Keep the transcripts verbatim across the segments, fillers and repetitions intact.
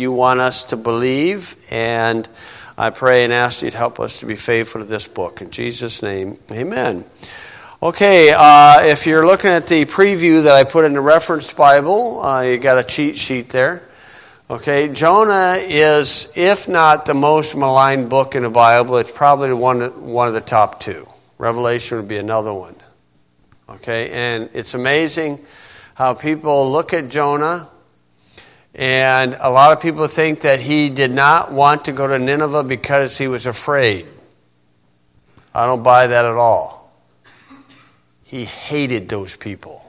you want us to believe, and I pray and ask you to help us to be faithful to this book. In Jesus' name, amen. Okay, uh, if you're looking at the preview that I put in the reference Bible, uh, you got a cheat sheet there. Okay, Jonah is, if not the most maligned book in the Bible, it's probably one, one of the top two. Revelation would be another one. Okay, and it's amazing how people look at Jonah, and a lot of people think that he did not want to go to Nineveh because he was afraid. I don't buy that at all. He hated those people.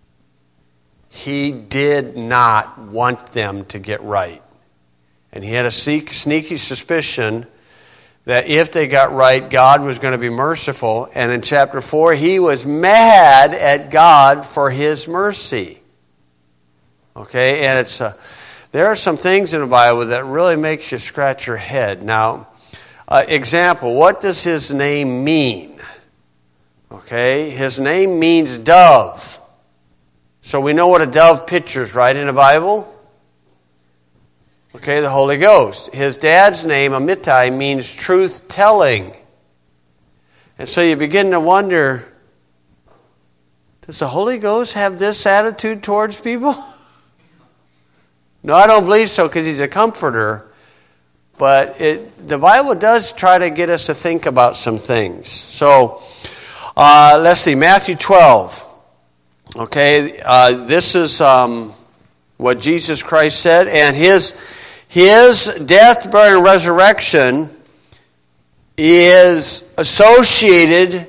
He did not want them to get right. And he had a sneaky suspicion that if they got right, God was going to be merciful. And in chapter four, he was mad at God for his mercy. Okay, and it's uh, there are some things in the Bible that really makes you scratch your head. Now, uh, example, what does his name mean? Okay, his name means dove. So we know what a dove pictures, right, in the Bible? Okay, the Holy Ghost. His dad's name, Amittai, means truth-telling. And so you begin to wonder, does the Holy Ghost have this attitude towards people? No, I don't believe so, because he's a comforter. But it, the Bible does try to get us to think about some things. So, uh, let's see, Matthew twelve. Okay, uh, this is um, what Jesus Christ said, and his his death, burial, and resurrection is associated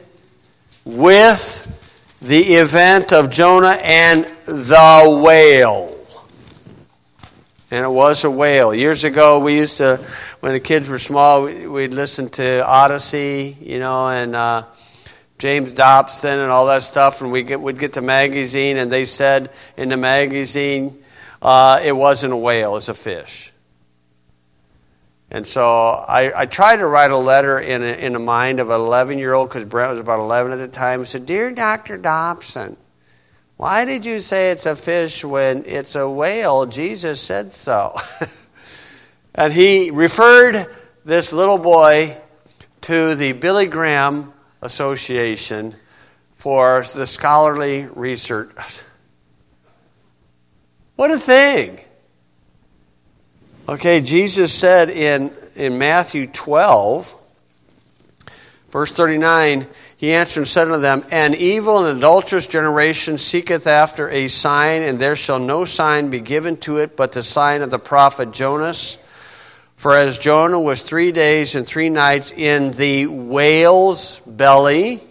with the event of Jonah and the whale. And it was a whale. Years ago, we used to, when the kids were small, we'd listen to Odyssey, you know, and uh, James Dobson and all that stuff, and we get, we'd get the magazine, and they said in the magazine, uh, it wasn't a whale, it was a fish. And so I, I tried to write a letter in, a, in the mind of an eleven-year-old, because Brent was about eleven at the time. I said, "Dear Doctor Dobson, why did you say it's a fish when it's a whale? Jesus said so." And he referred this little boy to the Billy Graham Association for the scholarly research. What a thing. Okay, Jesus said in, in Matthew twelve, verse thirty-nine, he answered and said unto them, "An evil and adulterous generation seeketh after a sign, and there shall no sign be given to it but the sign of the prophet Jonas. For as Jonah was three days and three nights in the whale's belly,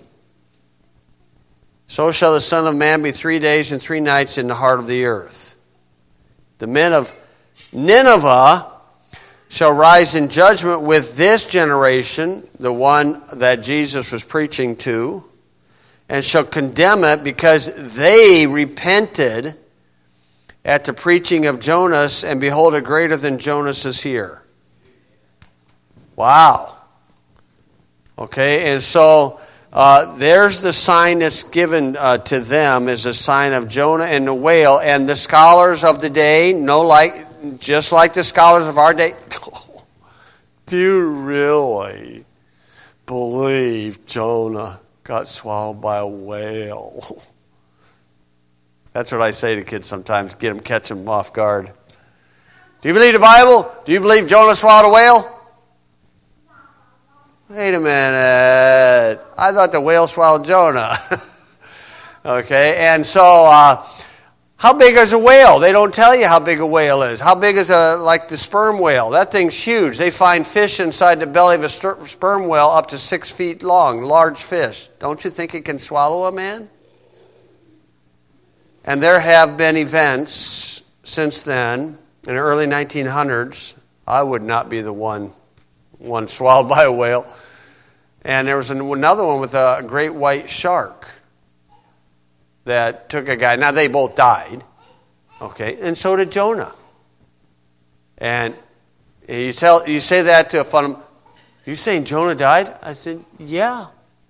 so shall the Son of Man be three days and three nights in the heart of the earth. The men of Nineveh shall rise in judgment with this generation," the one that Jesus was preaching to, "and shall condemn it, because they repented at the preaching of Jonas, and behold, a greater than Jonas is here." Wow. Okay, and so uh, there's the sign that's given uh, to them, is a sign of Jonah and the whale. And the scholars of the day, no like, just like the scholars of our day, do you really believe Jonah got swallowed by a whale? That's what I say to kids sometimes, get them, catch them off guard. Do you believe the Bible? Do you believe Jonah swallowed a whale? Wait a minute. I thought the whale swallowed Jonah. Okay, and so uh, how big is a whale? They don't tell you how big a whale is. How big is a like the sperm whale? That thing's huge. They find fish inside the belly of a sperm whale up to six feet long, large fish. Don't you think it can swallow a man? And there have been events since then, in the early nineteen hundreds. I would not be the one one swallowed by a whale. And there was another one with a great white shark that took a guy. Now, they both died. Okay, and so did Jonah. And you tell you say that to a fun, you saying Jonah died? I said, yeah.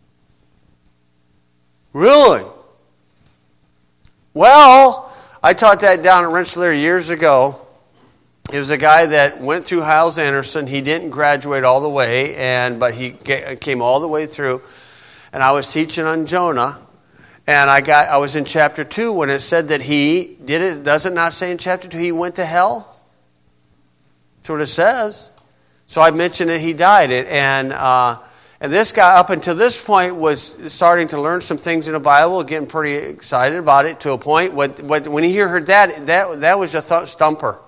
Really? Well, I taught that down at Rensselaer years ago. He was a guy that went through Hyles-Anderson. He didn't graduate all the way, and but he came all the way through. And I was teaching on Jonah, and I got I was in chapter two when it said that he did it. Does it not say in chapter two he went to hell? That's what it says. So I mentioned that he died, and uh, and this guy up until this point was starting to learn some things in the Bible, getting pretty excited about it to a point when when he heard that that that was a th- stumper.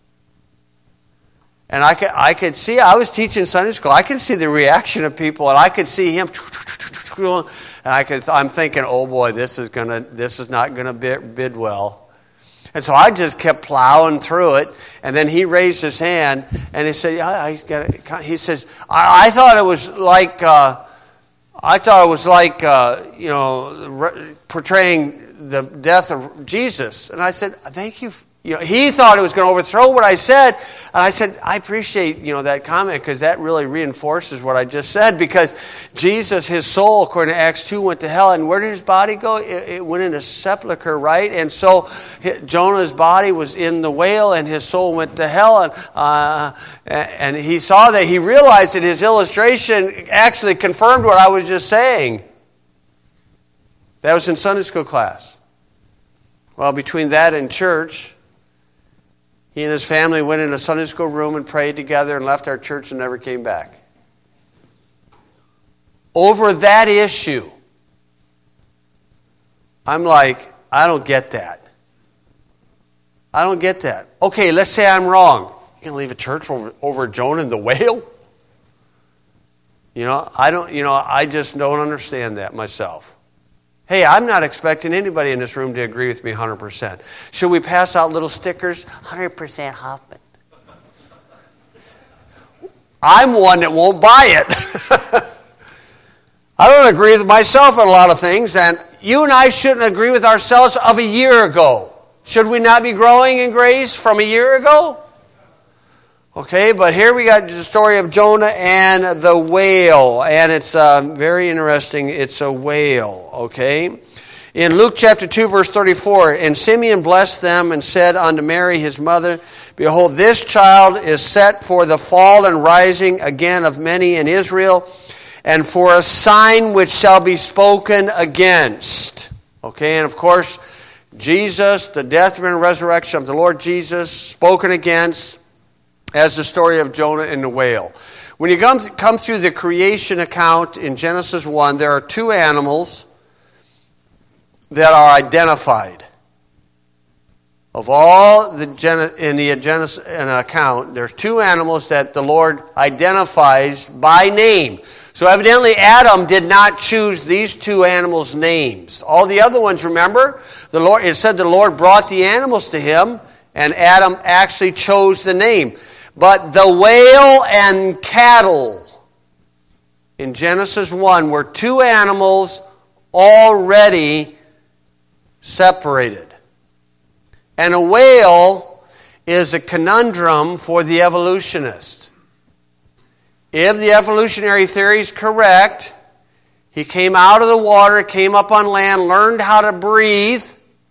And I could, I could see, I was teaching Sunday school, I could see the reaction of people, and I could see him, and I could, I'm thinking, oh boy, this is gonna, this is not gonna bid, bid well. And so I just kept plowing through it, and then he raised his hand, and he said, I, I got it. He says, I, I thought it was like, uh, I thought it was like, uh, you know, portraying the death of Jesus. And I said, thank you. You know, he thought it was going to overthrow what I said. And I said, I appreciate, you know, that comment because that really reinforces what I just said. Because Jesus, his soul, according to Acts two, went to hell. And where did his body go? It, it went in a sepulcher, right? And so Jonah's body was in the whale and his soul went to hell. And, uh, and he saw that. He realized that his illustration actually confirmed what I was just saying. That was in Sunday school class. Well, between that and church, he and his family went in a Sunday school room and prayed together and left our church and never came back. Over that issue, I'm like, I don't get that. I don't get that. Okay, let's say I'm wrong. You're going to leave a church over, over Jonah and the whale? You know, I don't, you know, I just don't understand that myself. Hey, I'm not expecting anybody in this room to agree with me one hundred percent. Should we pass out little stickers? one hundred percent Hoffman. I'm one that won't buy it. I don't agree with myself on a lot of things, and you and I shouldn't agree with ourselves of a year ago. Should we not be growing in grace from a year ago? Okay, but here we got the story of Jonah and the whale, and it's uh, very interesting. It's a whale, okay? In Luke chapter two, verse thirty-four, and Simeon blessed them and said unto Mary his mother, Behold, this child is set for the fall and rising again of many in Israel, and for a sign which shall be spoken against. Okay, and of course, Jesus, the death and resurrection of the Lord Jesus, spoken against, as the story of Jonah and the whale. When you come, come through the creation account in Genesis one, there are two animals that are identified. Of all the in the Genesis account, there's two animals that the Lord identifies by name. So evidently Adam did not choose these two animals' names. All the other ones, remember, the Lord. It said the Lord brought the animals to him, and Adam actually chose the name. But the whale and cattle in Genesis one were two animals already separated. And a whale is a conundrum for the evolutionist. If the evolutionary theory is correct, he came out of the water, came up on land, learned how to breathe,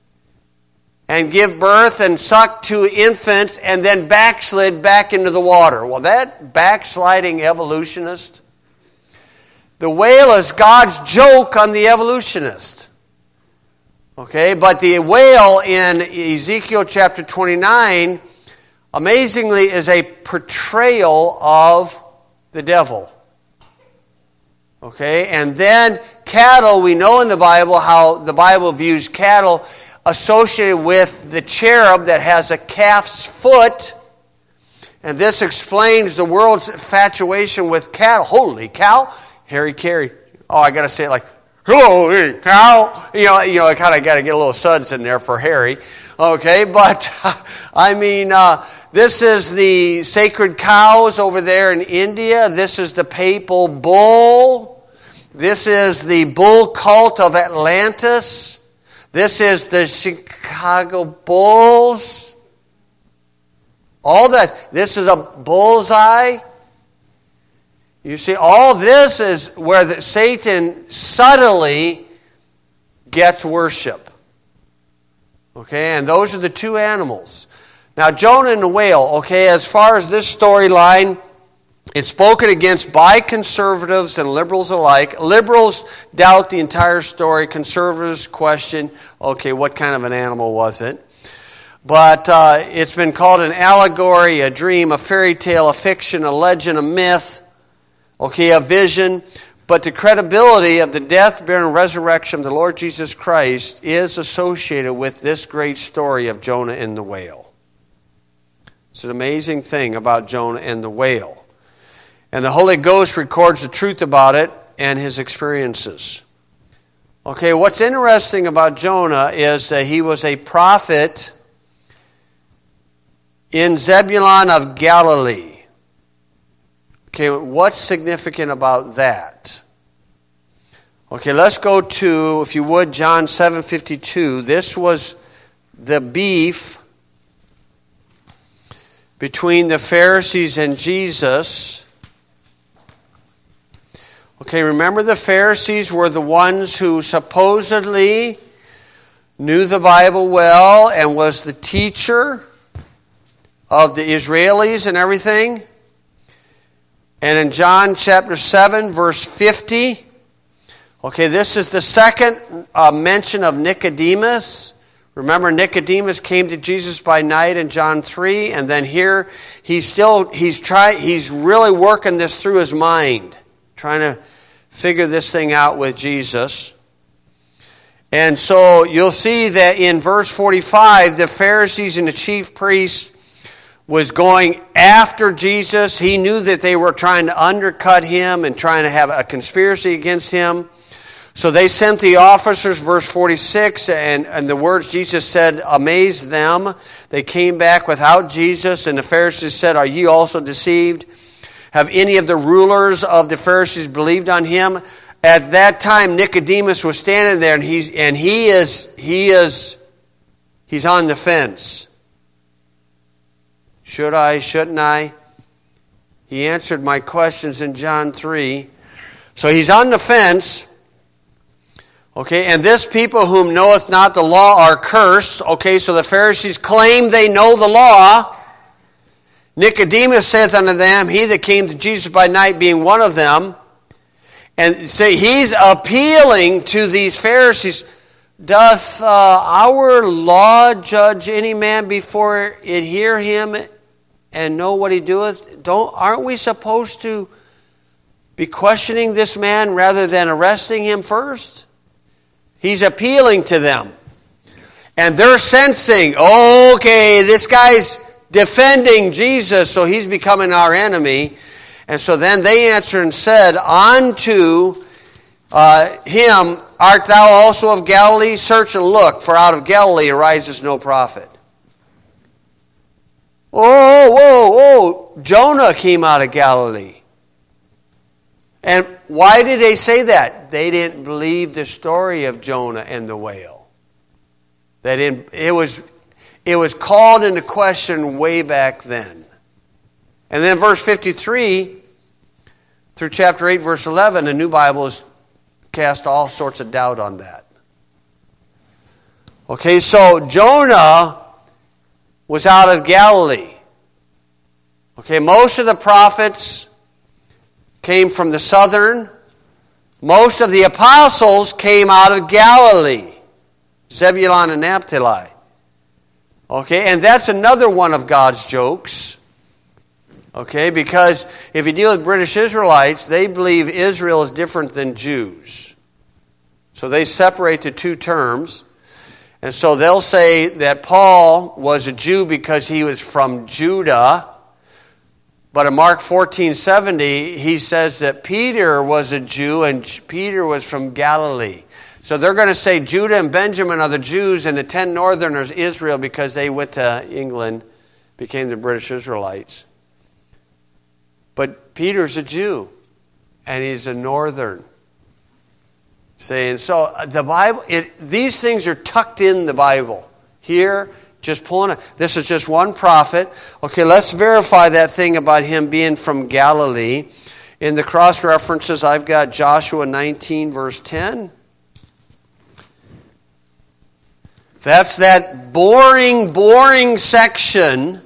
and give birth and suck to infants, and then backslid back into the water. Well, that backsliding evolutionist, the whale is God's joke on the evolutionist. Okay, but the whale in Ezekiel chapter twenty-nine, amazingly, is a portrayal of the devil. Okay, and then cattle, we know in the Bible how the Bible views cattle associated with the cherub that has a calf's foot. And this explains the world's infatuation with cattle. Holy cow. Harry Carey. Oh, I got to say it like, holy cow. You know, you know I kind of got to get a little suds in there for Harry. Okay, but I mean, uh, this is the sacred cows over there in India. This is the papal bull. This is the bull cult of Atlantis. This is the Chicago Bulls. All that. This is a bullseye. You see, all this is where the, Satan subtly gets worship. Okay, and those are the two animals. Now, Jonah and the whale, okay, as far as this storyline, it's spoken against by conservatives and liberals alike. Liberals doubt the entire story. Conservatives question, okay, what kind of an animal was it? But uh, it's been called an allegory, a dream, a fairy tale, a fiction, a legend, a myth, okay, a vision. But the credibility of the death, burial, and resurrection of the Lord Jesus Christ is associated with this great story of Jonah and the whale. It's an amazing thing about Jonah and the whale. And the Holy Ghost records the truth about it and his experiences. Okay, what's interesting about Jonah is that he was a prophet in Zebulun of Galilee. Okay, what's significant about that? Okay, let's go to, if you would, John seven fifty-two. This was the beef between the Pharisees and Jesus. Okay, remember the Pharisees were the ones who supposedly knew the Bible well and was the teacher of the Israelis and everything. And in John chapter seven, verse fifty, okay, this is the second uh, mention of Nicodemus. Remember, Nicodemus came to Jesus by night in John three, and then here he's still he's try he's really working this through his mind, trying to figure this thing out with Jesus. And so you'll see that in verse forty-five, the Pharisees and the chief priests was going after Jesus. He knew that they were trying to undercut him and trying to have a conspiracy against him. So they sent the officers, verse forty-six, and, and the words Jesus said amazed them. They came back without Jesus, and the Pharisees said, "Are ye also deceived? Have any of the rulers of the Pharisees believed on him?" At that time, Nicodemus was standing there, and he's and he is he is he's on the fence. Should I? Shouldn't I? He answered my questions in John three. So he's on the fence. Okay, and this people whom knoweth not the law are cursed. Okay, so the Pharisees claim they know the law. Nicodemus saith unto them, he that came to Jesus by night being one of them. And say he's appealing to these Pharisees. Doth uh, our law judge any man before it hear him and know what he doeth? Don't aren't we supposed to be questioning this man rather than arresting him first? He's appealing to them. And they're sensing, okay, this guy's defending Jesus, so he's becoming our enemy. And so then they answered and said, Unto uh, him, art thou also of Galilee? Search and look, for out of Galilee arises no prophet. Oh, whoa, whoa, Jonah came out of Galilee. And why did they say that? They didn't believe the story of Jonah and the whale. They didn't, it was, it was called into question way back then. And then verse fifty-three, through chapter eight, verse eleven, the New Bible has cast all sorts of doubt on that. Okay, so Jonah was out of Galilee. Okay, most of the prophets came from the southern. Most of the apostles came out of Galilee, Zebulun and Naphtali. Okay, and that's another one of God's jokes. Okay, because if you deal with British Israelites, they believe Israel is different than Jews. So they separate the two terms. And so they'll say that Paul was a Jew because he was from Judah. But in Mark fourteen seventy, he says that Peter was a Jew and Peter was from Galilee. So they're going to say Judah and Benjamin are the Jews and the ten northerners Israel because they went to England, became the British Israelites. But Peter's a Jew and he's a northern. Saying so the Bible, it, these things are tucked in the Bible. Here, just pulling it. This is just one prophet. Okay, let's verify that thing about him being from Galilee. In the cross references, I've got Joshua nineteen, verse ten. That's that boring, boring section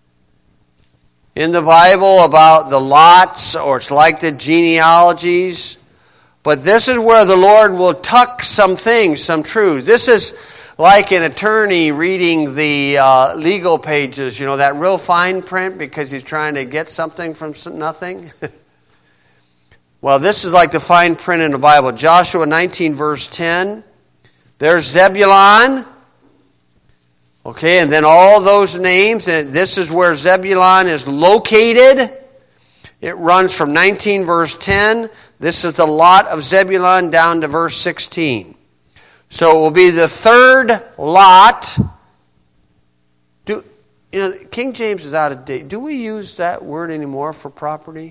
in the Bible about the lots, or it's like the genealogies. But this is where the Lord will tuck some things, some truths. This is like an attorney reading the uh, legal pages, you know, that real fine print because he's trying to get something from nothing. Well, this is like the fine print in the Bible. Joshua nineteen, verse ten. There's Zebulun. Okay, and then all those names, and this is where Zebulun is located. It runs from nineteen, verse ten. This is the lot of Zebulun down to verse sixteen. So it will be the third lot. Do you know, King James is out of date. Do we use that word anymore for property?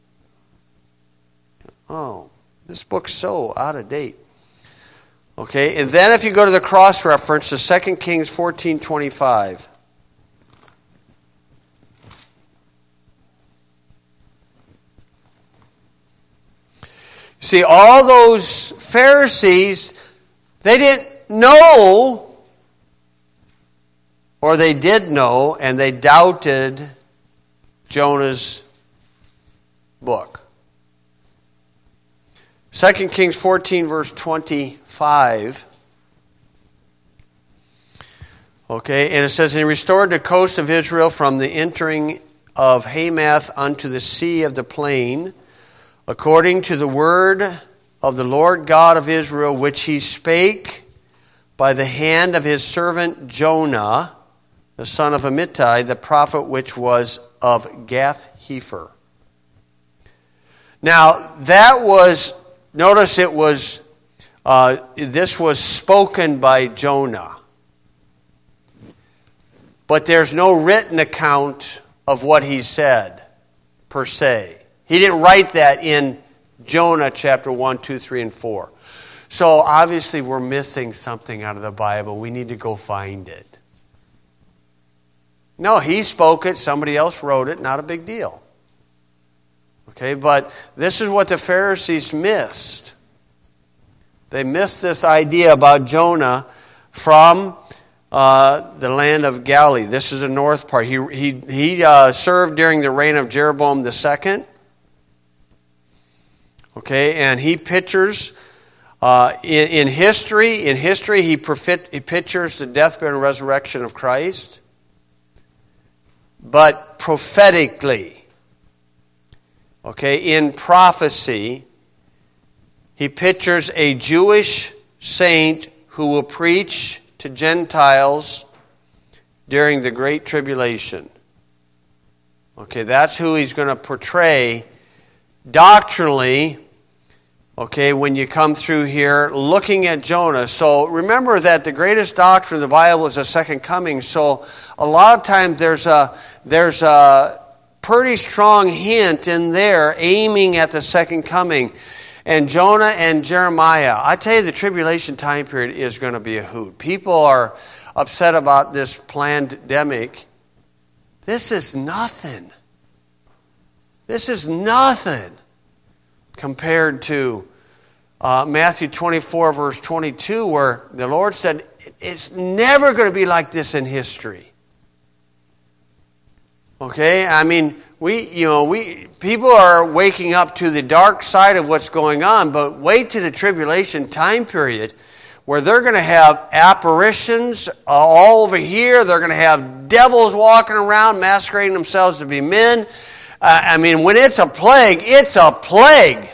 Oh, this book's so out of date. Okay, and then if you go to the cross-reference to Second Kings fourteen twenty-five. See, all those Pharisees, they didn't know, or they did know, and they doubted Jonah's book. Second Kings fourteen, verse twenty-five. Okay, and it says, "And he restored the coast of Israel from the entering of Hamath unto the sea of the plain, according to the word of the Lord God of Israel, which he spake by the hand of his servant Jonah, the son of Amittai, the prophet which was of Gath-Hepher." Now, that was... Notice it was, uh, this was spoken by Jonah. But there's no written account of what he said, per se. He didn't write that in Jonah chapter one, two, three, and four. So obviously we're missing something out of the Bible. We need to go find it. No, he spoke it. Somebody else wrote it. Not a big deal. Okay, but this is what the Pharisees missed. They missed this idea about Jonah from uh, the land of Galilee. This is the north part. He he he uh, served during the reign of Jeroboam the second. Okay, and he pictures uh, in, in history. In history, he, profit, he pictures the death, burial, and resurrection of Christ. But prophetically. Okay, in prophecy, he pictures a Jewish saint who will preach to Gentiles during the Great Tribulation. Okay, that's who he's going to portray doctrinally, okay, when you come through here looking at Jonah. So remember that the greatest doctrine of the Bible is a second coming. So a lot of times there's a there's a pretty strong hint in there aiming at the second coming. And Jonah and Jeremiah, I tell you, the tribulation time period is going to be a hoot. People are upset about this pandemic. This is nothing. This is nothing compared to uh, Matthew twenty-four, verse twenty-two, where the Lord said, it's never going to be like this in history. Okay, I mean, we, you know, we people are waking up to the dark side of what's going on, but wait to the tribulation time period where they're going to have apparitions uh, all over here. They're going to have devils walking around masquerading themselves to be men. Uh, I mean, when it's a plague, it's a plague.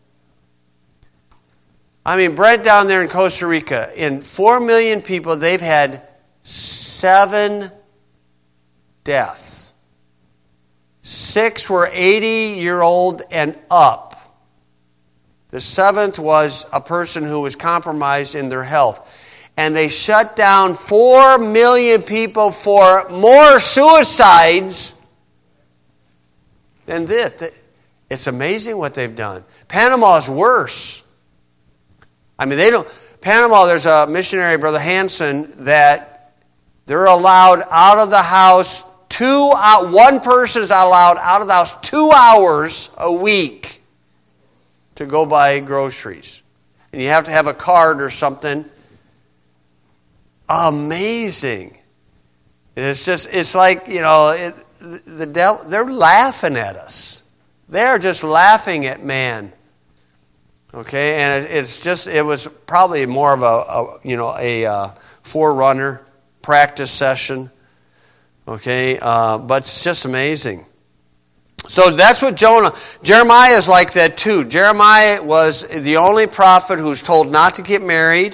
I mean, Brent down there in Costa Rica, in four million people, they've had seven deaths. Six were eighty-year-old and up. The seventh was a person who was compromised in their health. And they shut down four million people for more suicides than this. It's amazing what they've done. Panama is worse. I mean, they don't... Panama, there's a missionary, Brother Hansen, that they're allowed out of the house... Two, uh, one person is allowed out of the house two hours a week to go buy groceries. And you have to have a card or something. amazing. And it's just, it's like, you know, it, the devil, they're laughing at us. They're just laughing at man. Okay, and it, it's just, it was probably more of a, a you know, a uh, forerunner practice session. Okay, uh, but it's just amazing. So that's what Jonah, Jeremiah is like that too. Jeremiah was the only prophet who's told not to get married.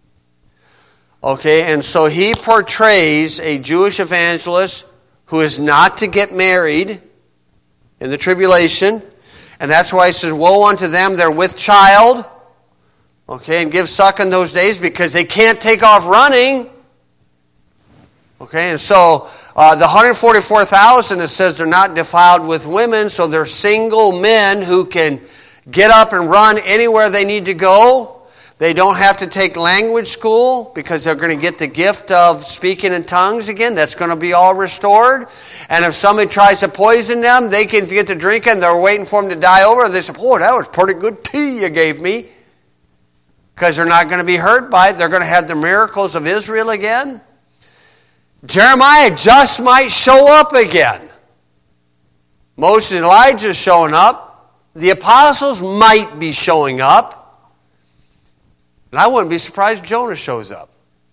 Okay, and so he portrays a Jewish evangelist who is not to get married in the tribulation. And that's why he says, woe unto them, they're with child. Okay, and give suck in those days because they can't take off running. Okay, and so uh, the one hundred forty-four thousand, it says they're not defiled with women, so they're single men who can get up and run anywhere they need to go. They don't have to take language school because they're going to get the gift of speaking in tongues again. That's going to be all restored. And if somebody tries to poison them, they can get to drinking. They're waiting for them to die over. They say, oh, that was pretty good tea you gave me. Because they're not going to be hurt by it. They're going to have the miracles of Israel again. Jeremiah just might show up again. Moses and Elijah is showing up. The apostles might be showing up. And I wouldn't be surprised if Jonah shows up.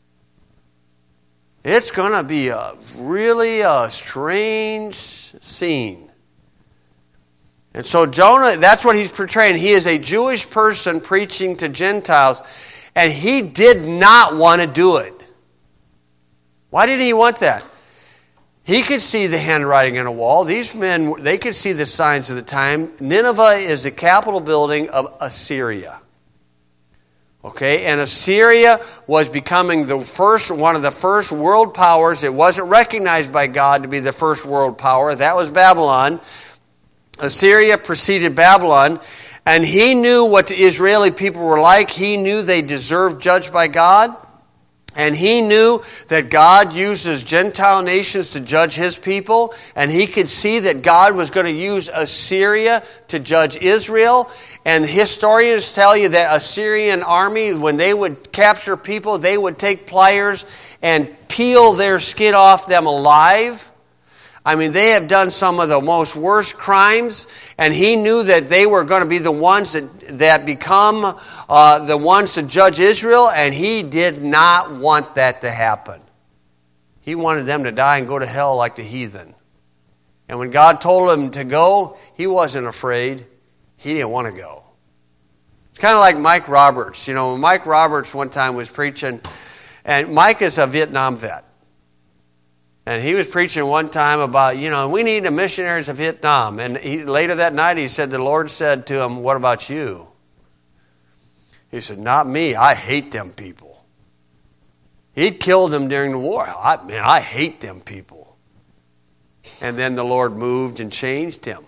It's going to be a really a strange scene. And so Jonah, that's what he's portraying. He is a Jewish person preaching to Gentiles, and he did not want to do it. Why didn't he want that? He could see the handwriting on a wall. These men, they could see the signs of the time. Nineveh is the capital building of Assyria. Okay, and Assyria was becoming the first, one of the first world powers. It wasn't recognized by God to be the first world power. That was Babylon. Assyria preceded Babylon, and he knew what the Israeli people were like. He knew they deserved judged by God, and he knew that God uses Gentile nations to judge his people, and he could see that God was going to use Assyria to judge Israel. And historians tell you that Assyrian army, when they would capture people, they would take pliers and peel their skin off them alive. I mean, they have done some of the most worst crimes, and he knew that they were going to be the ones that, that become uh, the ones to judge Israel, and he did not want that to happen. He wanted them to die and go to hell like the heathen. And when God told him to go, he wasn't afraid. He didn't want to go. It's kind of like Mike Roberts. You know, Mike Roberts one time was preaching, and Mike is a Vietnam vet. And he was preaching one time about, you know, we need the missionaries of Vietnam. And he, later that night he said, the Lord said to him, what about you? He said, not me. I hate them people. He'd killed them during the war. I, man, I hate them people. And then the Lord moved and changed him.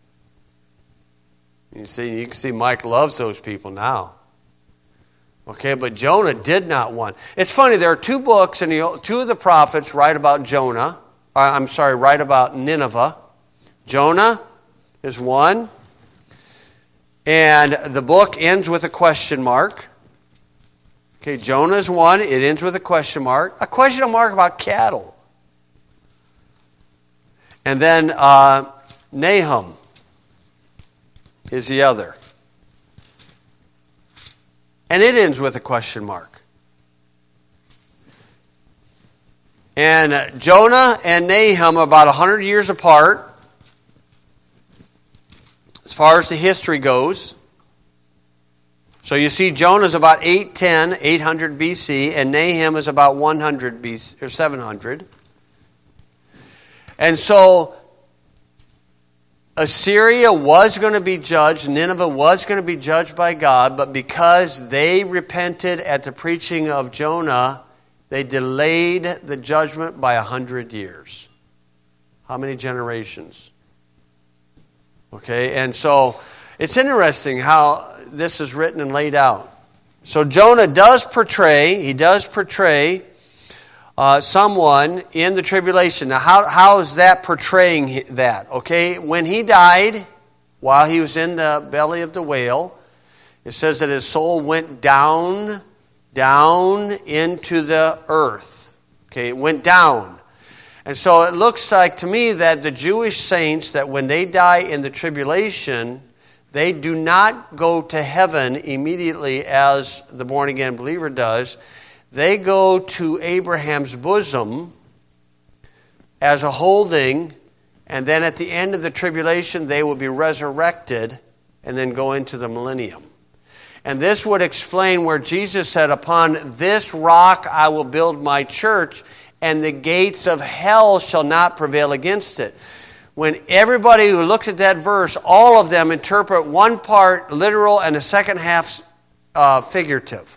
You see, you can see Mike loves those people now. Okay, but Jonah did not want. It's funny, there are two books, and the, two of the prophets write about Jonah. I'm sorry, write about Nineveh. Jonah is one. And the book ends with a question mark. Okay, Jonah is one. It ends with a question mark. A question mark about cattle. And then uh, Nahum is the other. And it ends with a question mark. And Jonah and Nahum are about one hundred years apart as far as the history goes. So you see Jonah is about eight ten, eight hundred B C, and Nahum is about one hundred B C, or seven hundred. And so Assyria was going to be judged, Nineveh was going to be judged by God, but because they repented at the preaching of Jonah, they delayed the judgment by a hundred years. How many generations? Okay, and so it's interesting how this is written and laid out. So Jonah does portray, he does portray Uh, someone in the tribulation. Now, how, how is that portraying that? Okay, when he died, while he was in the belly of the whale, it says that his soul went down down into the earth. Okay, it went down. And so it looks like to me that the Jewish saints, that when they die in the tribulation, they do not go to heaven immediately as the born-again believer does. They go to Abraham's bosom as a holding, and then at the end of the tribulation, they will be resurrected and then go into the millennium. And this would explain where Jesus said, upon this rock I will build my church, and the gates of hell shall not prevail against it. When everybody who looks at that verse, all of them interpret one part literal and the second half uh, figurative.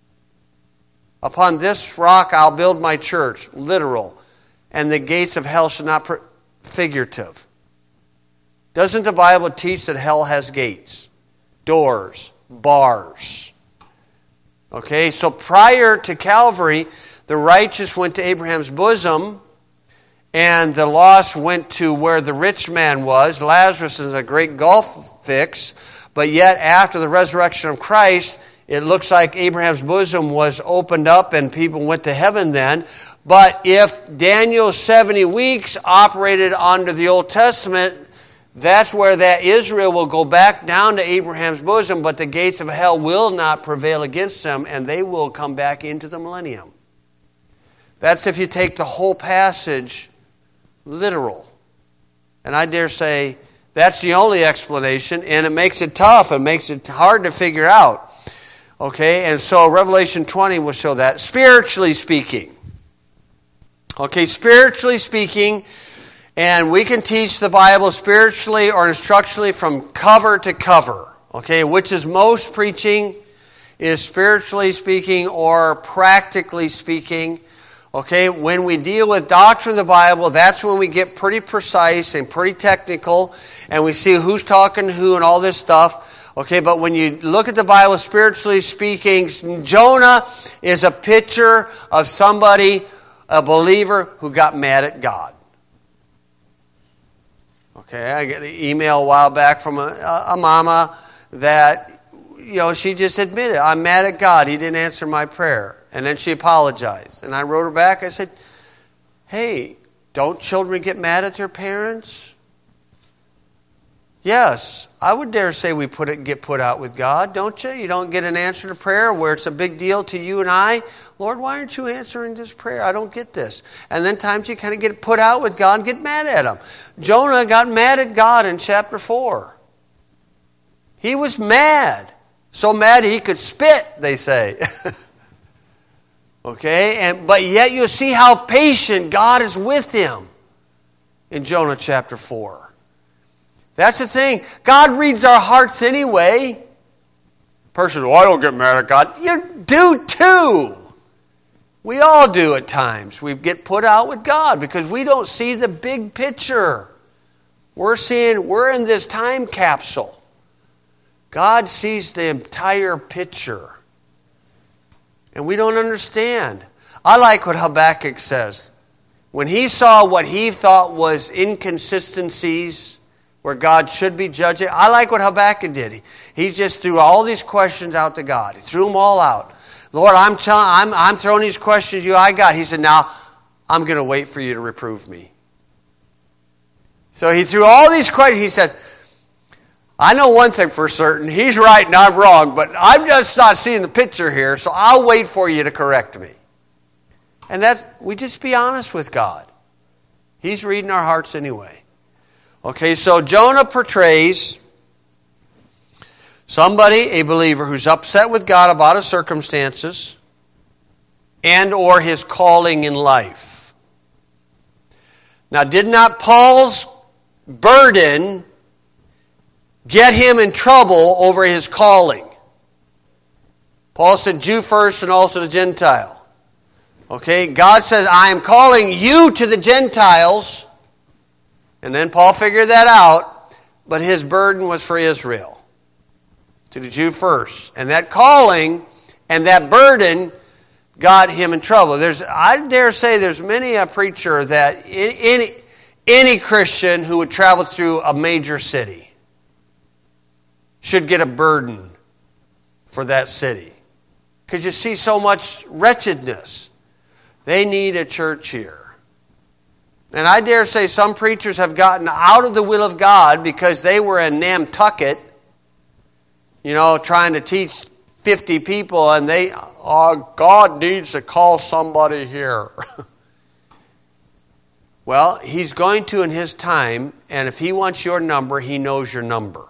Upon this rock I'll build my church, literal, and the gates of hell shall not, pre- figurative. Doesn't the Bible teach that hell has gates, doors, bars? Okay, so prior to Calvary, the righteous went to Abraham's bosom, and the lost went to where the rich man was. Lazarus is a great gulf fix, but yet after the resurrection of Christ, it looks like Abraham's bosom was opened up and people went to heaven then. But if Daniel's seventy weeks operated under the Old Testament, that's where that Israel will go back down to Abraham's bosom, but the gates of hell will not prevail against them, and they will come back into the millennium. That's if you take the whole passage literal. And I dare say that's the only explanation, and it makes it tough. It makes it hard to figure out. Okay, and so Revelation twenty will show that. Spiritually speaking. Okay, spiritually speaking, and we can teach the Bible spiritually or instructionally from cover to cover. Okay, which is most preaching is spiritually speaking or practically speaking. Okay, when we deal with doctrine of the Bible, that's when we get pretty precise and pretty technical, and we see who's talking to who and all this stuff. Okay, but when you look at the Bible spiritually speaking, Jonah is a picture of somebody, a believer, who got mad at God. Okay, I got an email a while back from a, a mama that, you know, she just admitted, I'm mad at God. He didn't answer my prayer. And then she apologized. And I wrote her back. I said, hey, don't children get mad at their parents? Yes, I would dare say we put it, get put out with God, don't you? You don't get an answer to prayer where it's a big deal to you and I. Lord, why aren't you answering this prayer? I don't get this. And then times you kind of get put out with God and get mad at him. Jonah got mad at God in chapter four. He was mad. So mad he could spit, they say. Okay, and but yet you see how patient God is with him in Jonah chapter four. That's the thing. God reads our hearts anyway. Person, well, I don't get mad at God. You do too. We all do at times. We get put out with God because we don't see the big picture. We're seeing, we're in this time capsule. God sees the entire picture. And we don't understand. I like what Habakkuk says. When he saw what he thought was inconsistencies where God should be judging, I like what Habakkuk did. He, he just threw all these questions out to God. He threw them all out. Lord, I'm telling, I'm, I'm throwing these questions you I got. He said, now I'm going to wait for you to reprove me. So he threw all these questions. He said, I know one thing for certain. He's right and I'm wrong, but I'm just not seeing the picture here, so I'll wait for you to correct me. And that's, we just be honest with God. He's reading our hearts anyway. Okay, so Jonah portrays somebody, a believer, who's upset with God about his circumstances and or his calling in life. Now, did not Paul's burden get him in trouble over his calling? Paul said, Jew first and also the Gentile. Okay, God says, I am calling you to the Gentiles. And then Paul figured that out, but his burden was for Israel. To the Jew first. And that calling and that burden got him in trouble. There's, I dare say there's many a preacher that any, any Christian who would travel through a major city should get a burden for that city. because you see so much wretchedness. They need a church here. And I dare say some preachers have gotten out of the will of God because they were in Nantucket, you know, trying to teach fifty people, and they, oh, God needs to call somebody here. Well, He's going to in His time, and if He wants your number, He knows your number.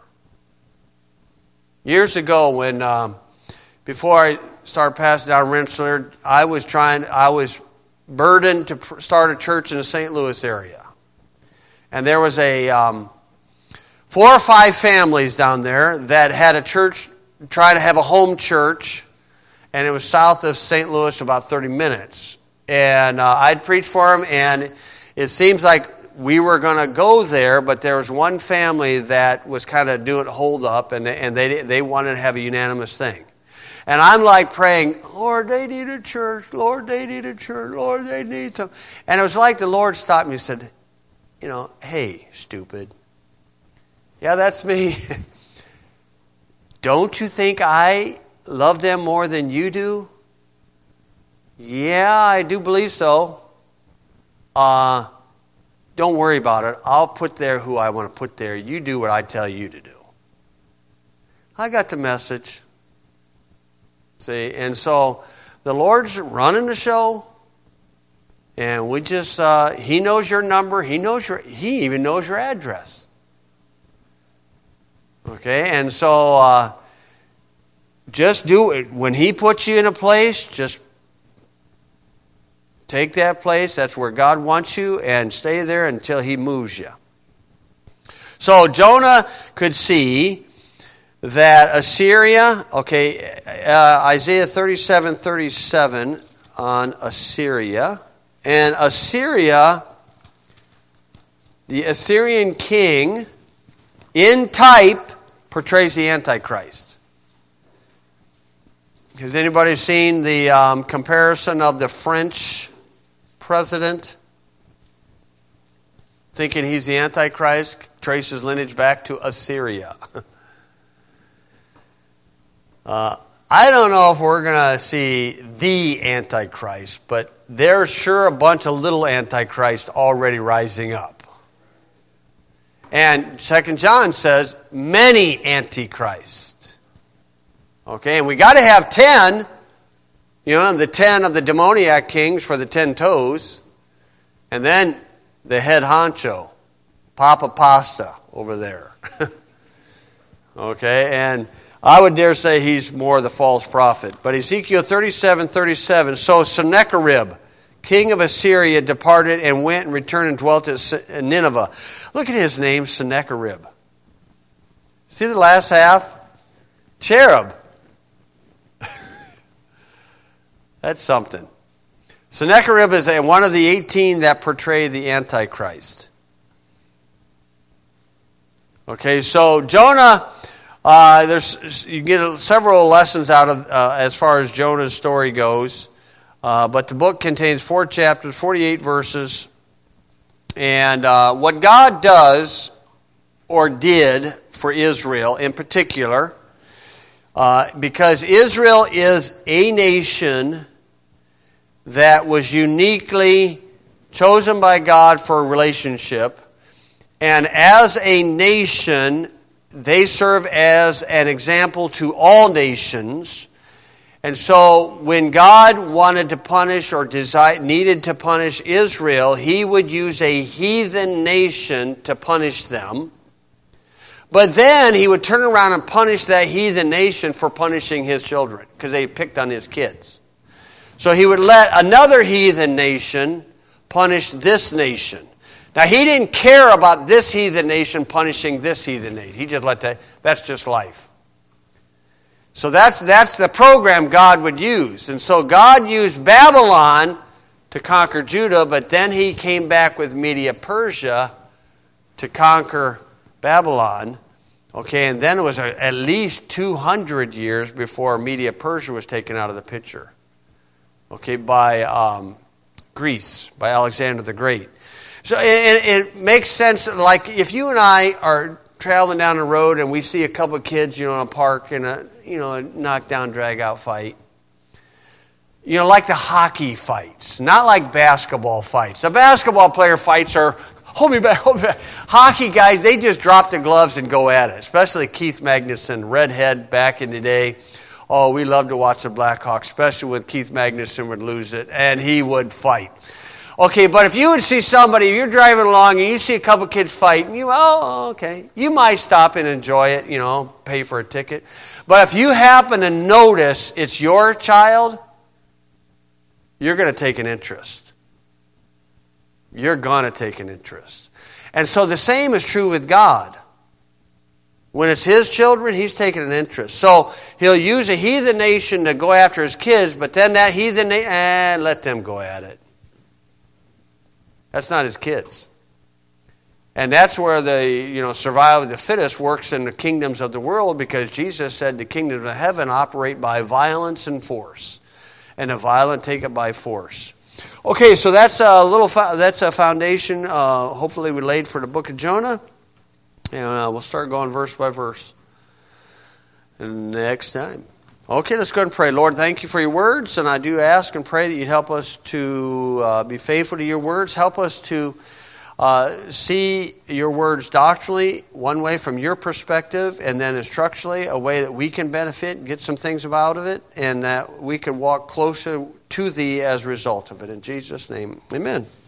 Years ago, when um, before I started passing down Rensselaer, I was trying, I was burdened to start a church in the Saint Louis area. And there was a um, four or five families down there that had a church, tried to have a home church, and it was south of Saint Louis, about thirty minutes. And uh, I'd preach for them, and it seems like we were going to go there, but there was one family that was kind of doing hold up, and they, and they they wanted to have a unanimous thing. And I'm like praying, Lord, they need a church. Lord, they need a church. Lord, they need some. And it was like the Lord stopped me and said, you know, hey, stupid. Yeah, that's me. Don't you think I love them more than you do? Yeah, I do believe so. Uh, don't worry about it. I'll put there who I want to put there. You do what I tell you to do. I got the message. See, and so the Lord's running the show, and we just, uh, He knows your number. He knows your, He even knows your address. Okay, and so uh, just do it. When He puts you in a place, just take that place. That's where God wants you, and stay there until He moves you. So Jonah could see that Assyria, okay, uh, Isaiah thirty-seven thirty-seven on Assyria. And Assyria, the Assyrian king, in type, portrays the Antichrist. Has anybody seen the um, comparison of the French president? Thinking he's the Antichrist, traces lineage back to Assyria. Uh, I don't know if we're going to see the Antichrist, but there's sure a bunch of little Antichrist already rising up. And Second John says, many Antichrist. Okay, and we got to have ten, you know, the ten of the demoniac kings for the ten toes, and then the head honcho, Papa Pasta over there. Okay, and I would dare say he's more the false prophet. But Ezekiel thirty-seven thirty-seven, so Sennacherib, king of Assyria, departed and went and returned and dwelt at Nineveh. Look at his name, Sennacherib. See the last half? Cherub. That's something. Sennacherib is one of the eighteen that portray the Antichrist. Okay, so Jonah... Uh, there's you get several lessons out of uh, as far as Jonah's story goes, uh, but the book contains four chapters, forty-eight verses, and uh, what God does or did for Israel in particular, uh, because Israel is a nation that was uniquely chosen by God for a relationship, and as a nation, they serve as an example to all nations. And so when God wanted to punish or desired, needed to punish Israel, He would use a heathen nation to punish them. But then He would turn around and punish that heathen nation for punishing His children, because they picked on His kids. So He would let another heathen nation punish this nation. Now, He didn't care about this heathen nation punishing this heathen nation. He just let that, that's just life. So that's that's the program God would use. And so God used Babylon to conquer Judah, but then He came back with Media-Persia to conquer Babylon. Okay, and then it was a, at least two hundred years before Media-Persia was taken out of the picture. Okay, by um, Greece, by Alexander the Great. So it, it makes sense, like if you and I are traveling down the road and we see a couple of kids, you know, in a park in a, you know, a knockdown, drag-out fight, you know, like the hockey fights, not like basketball fights. The basketball player fights are, hold me back, hold me back. Hockey guys, they just drop the gloves and go at it, especially Keith Magnuson, redhead back in the day. Oh, we love to watch the Blackhawks, especially when Keith Magnuson would lose it, and he would fight. Okay, but if you would see somebody, if you're driving along and you see a couple kids fighting, you, oh, okay. You might stop and enjoy it, you know, pay for a ticket. But if you happen to notice it's your child, you're going to take an interest. You're going to take an interest. And so the same is true with God. When it's His children, He's taking an interest. So He'll use a heathen nation to go after His kids, but then that heathen nation, eh, let them go at it. That's not His kids. And that's where the you know survival of the fittest works in the kingdoms of the world, because Jesus said the kingdoms of heaven operate by violence and force. And the violent take it by force. Okay, so that's a little that's a foundation uh, hopefully we laid for the book of Jonah. And uh, we'll start going verse by verse next time. Okay, let's go ahead and pray. Lord, thank you for your words, and I do ask and pray that you'd help us to uh, be faithful to your words. Help us to uh, see your words doctrinally, one way from your perspective, and then instructionally, a way that we can benefit, get some things out of it, and that we can walk closer to thee as a result of it. In Jesus' name, amen.